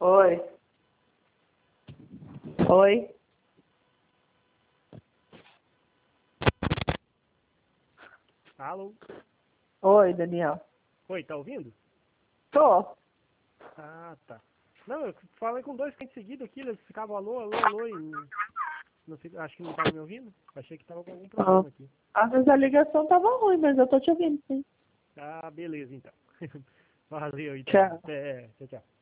Oi. Oi. Alô? Oi, Daniel. Oi, tá ouvindo? Tô. Ah, tá. Não, eu falei com dois clientes seguidos aqui, eles ficavam alô, alô, alô, e não sei, acho que não estavam me ouvindo. Achei que tava com algum Ah, problema aqui. às vezes a ligação tava ruim, mas eu tô te ouvindo, sim. Ah, beleza, então. Valeu, então. Tchau. Até, tchau, tchau.